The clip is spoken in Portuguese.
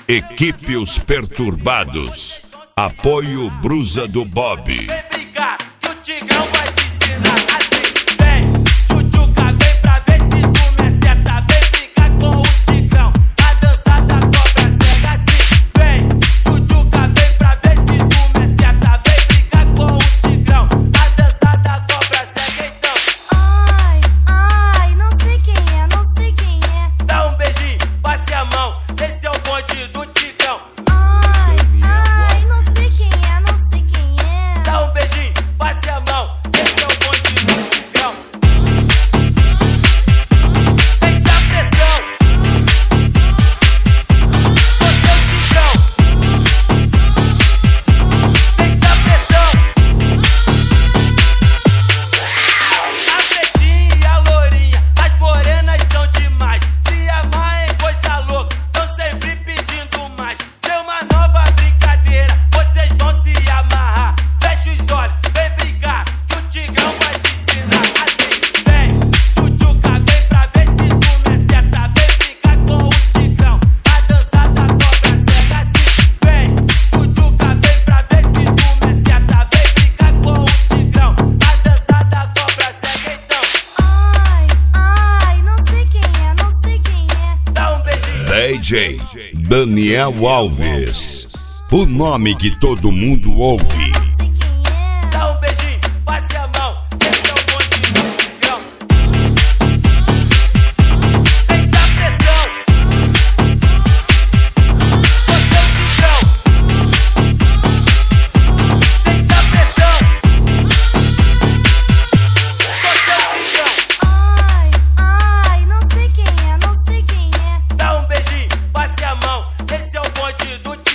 Equipe Os Perturbados. Apoio Brusa do Bob. Vem brincar, que o Tigrão vai te ensinar assim. Vem, tchutchuca, vem pra ver se tu me acerta. Vem brincar com o Tigrão, a dança da cobra cega assim. Vem, tchutchuca, vem pra ver se tu me acerta. Vem brincar com o Tigrão, a dança da cobra cega então. Ai, ai, não sei quem é, não sei quem é. Dá um beijinho, passe a mão, esse é o bonde do Tigrão. Ai, ai, não sei quem é, não sei quem é. Dá um beijinho, passe a mão, esse é o bonde do Tigrão. Sente a pressão, sou seu Tigrão. Sente a pressão. A pretinha e a lourinha, as morenas são demais. Se amar em coisa louca, tão sempre pedindo mais. Tem uma nova brincadeira, vocês vão se amarrar. Fecha os olhos, vem brincar, que o Tigrão vai te ensinar assim. Vem, tchutchuca, vem pra ver se tu me acerta. Vem brincar com o Tigrão, a dança da cobra cega assim. Vem, tchutchuca, vem pra ver se tu me acerta. Vem brincar com o Tigrão, a dança da cobra cega então. Ai, ai, não sei quem é, não sei quem é. Dá um beijinho. DJ Daniel Alves. O nome que todo mundo ouve. Não sei quem é. Dá um beijinho, passe a mão, esse é o bonde do Tigrão. Sente a pressão, sou seu Tigrão. Sente a pressão, sou seu Tigrão. Ai, ai, não sei quem é, não sei quem é. Dá um beijinho, passe a mão, esse é o bonde do Tigrão.